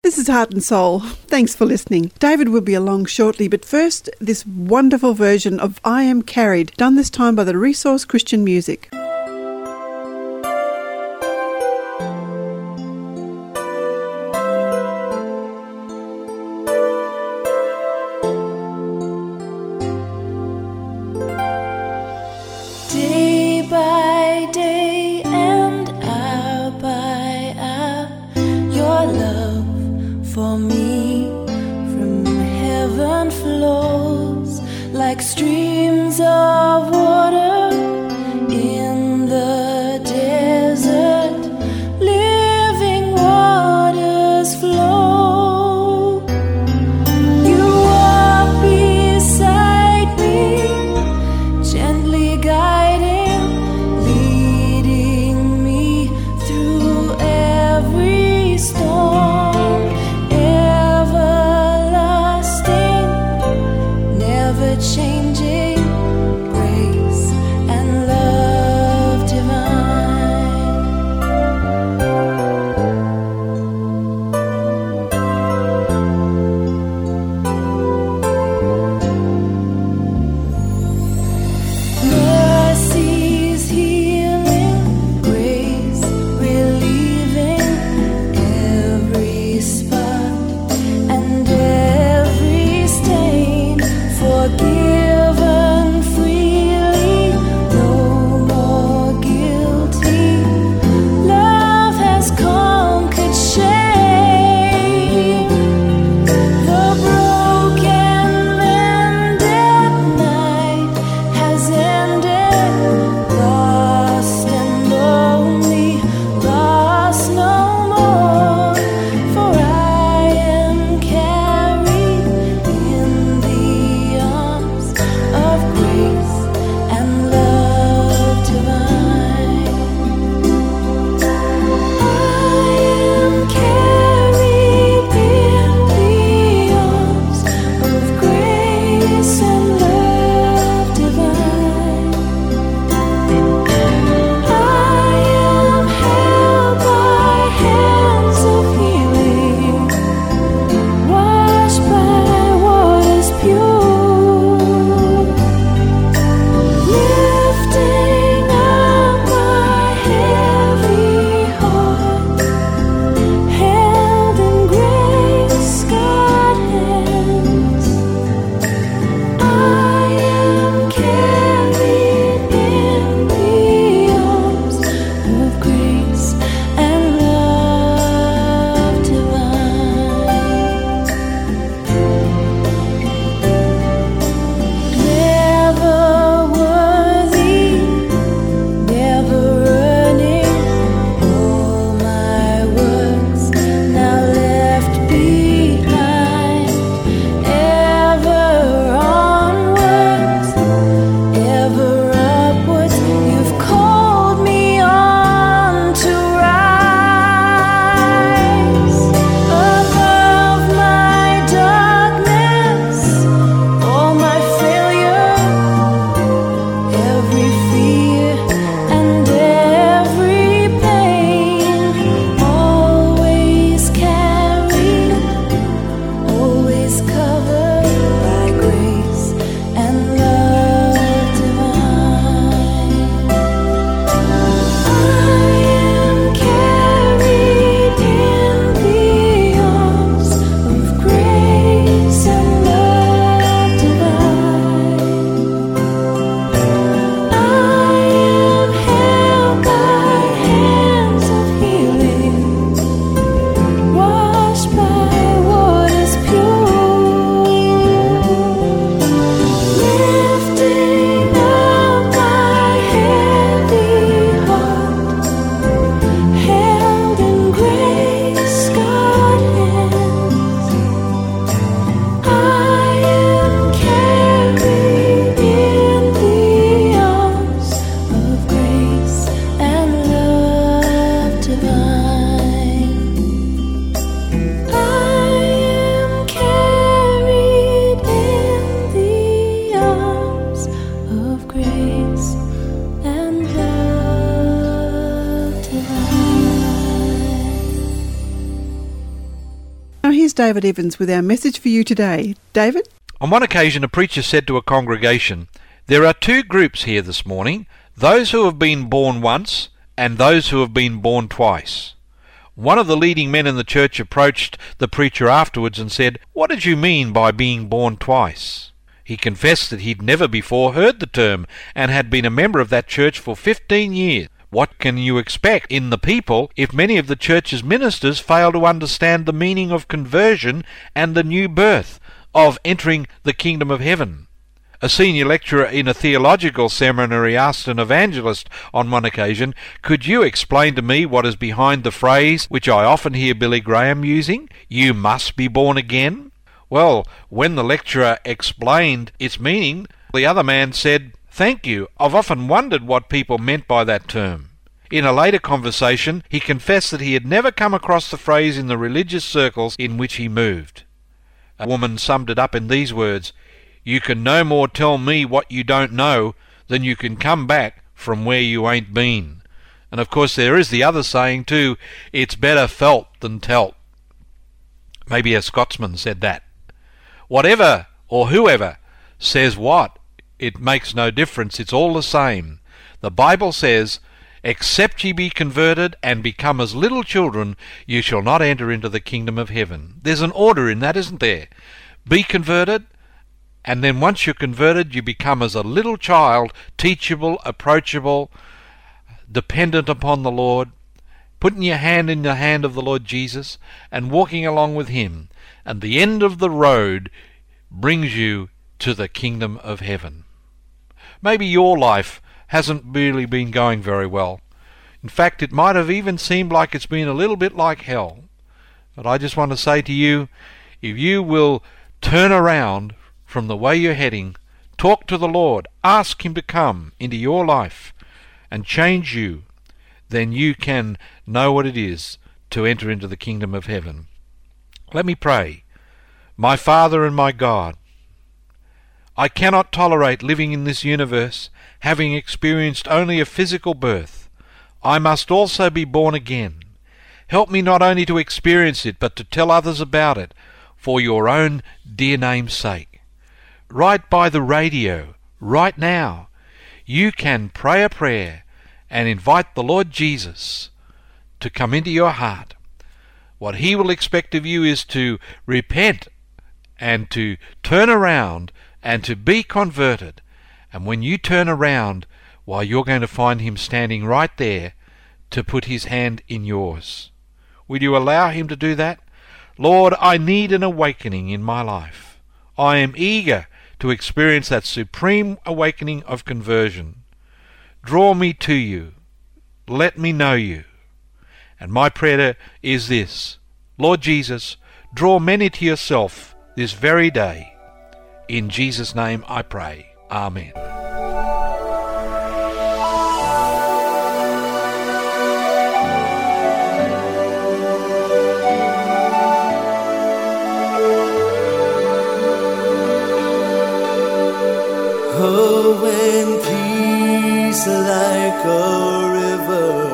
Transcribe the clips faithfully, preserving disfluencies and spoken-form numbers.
This is Heart and Soul. Thanks for listening. David will be along shortly, but first, this wonderful version of I Am Carried, done this time by the Resource Christian Music. Day by day and hour by hour, your love for me from heaven flows like streams of water in the desert. Living waters flow. You walk beside me, gently guiding, leading me through every storm. Everlasting, never changing grace. here's David Evans with our message for you today. David? On one occasion, a preacher said to a congregation, "There are two groups here this morning, those who have been born once and those who have been born twice." One of the leading men in the church approached the preacher afterwards and said, "What did you mean by being born twice?" He confessed that he'd never before heard the term and had been a member of that church for fifteen years. What can you expect in the people if many of the church's ministers fail to understand the meaning of conversion and the new birth, of entering the kingdom of heaven? A senior lecturer in a theological seminary asked an evangelist on one occasion, "Could you explain to me what is behind the phrase which I often hear Billy Graham using, 'You must be born again'?" Well, when the lecturer explained its meaning, the other man said, "Thank you, I've often wondered what people meant by that term." In a later conversation, he confessed that he had never come across the phrase in the religious circles in which he moved. A woman summed it up in these words, "You can no more tell me what you don't know than you can come back from where you ain't been." And of course there is the other saying too, "It's better felt than telt." Maybe a Scotsman said that. Whatever or whoever says what, it makes no difference, it's all the same. The Bible says, "Except ye be converted and become as little children, you shall not enter into the kingdom of heaven." There's an order in that, isn't there? Be converted, and then once you're converted, you become as a little child, teachable, approachable, dependent upon the Lord, putting your hand in the hand of the Lord Jesus and walking along with Him. And the end of the road brings you to the kingdom of heaven. Maybe your life hasn't really been going very well. In fact, it might have even seemed like it's been a little bit like hell. But I just want to say to you, if you will turn around from the way you're heading, talk to the Lord, ask Him to come into your life and change you, then you can know what it is to enter into the kingdom of heaven. Let me pray. My Father and my God, I cannot tolerate living in this universe having experienced only a physical birth. I must also be born again. Help me not only to experience it, but to tell others about it for your own dear name's sake. Right by the radio, right now, you can pray a prayer and invite the Lord Jesus to come into your heart. What He will expect of you is to repent and to turn around and to be converted. And when you turn around, why, you're going to find Him standing right there to put His hand in yours. Will you allow Him to do that? Lord, I need an awakening in my life. I am eager to experience that supreme awakening of conversion. Draw me to you. Let me know you. And my prayer is this: Lord Jesus, draw many to yourself this very day. In Jesus' name I pray. Amen. Oh, when peace like a river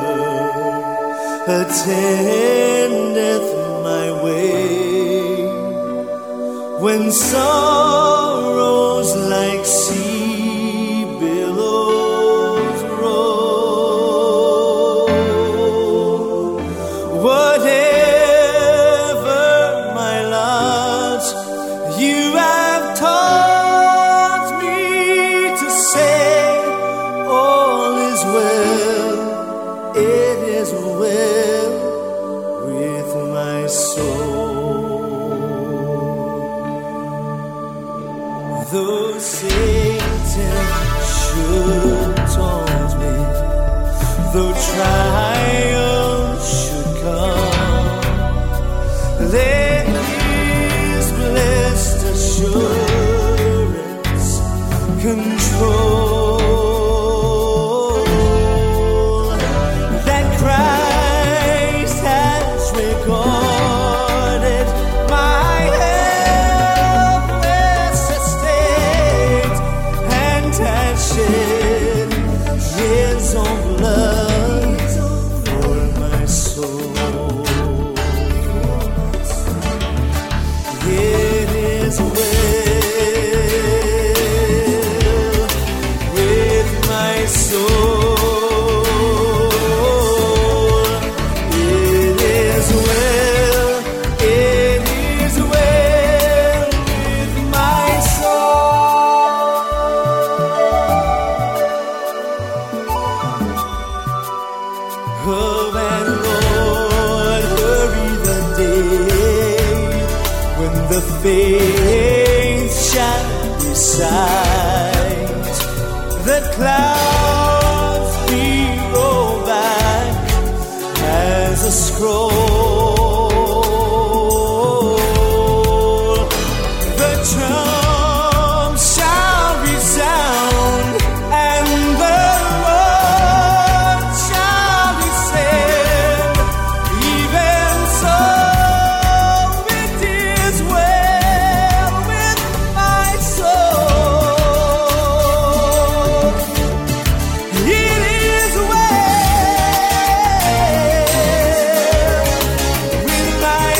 attendeth my way, when sorrows like sea billows roll, whatever my lot, you have taught me to say, all is well, it is well with my soul. Though Satan should taunt me, though trials should come, there is blessed assurance, control, that Christ has recorded my helpless estate and has shed His own blood for my soul. the faith shall recite, the clouds be rolled back as a scroll, the drums shall resound, and the Lord shall descend. Even so, it is well with my soul. It is well with my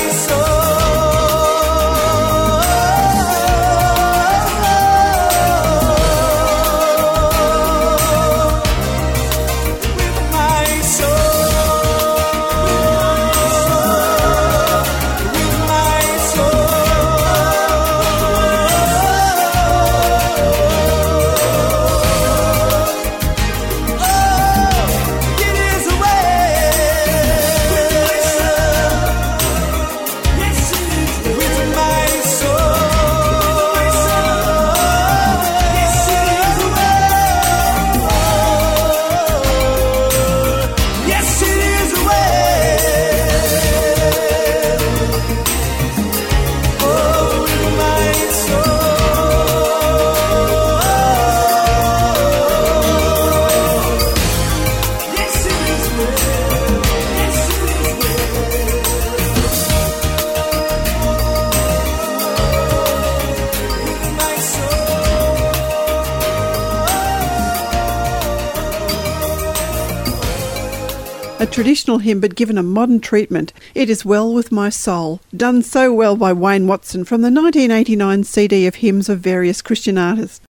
A traditional hymn but given a modern treatment. It is Well With My Soul, done so well by Wayne Watson from the nineteen eighty-nine C D of hymns of various Christian artists.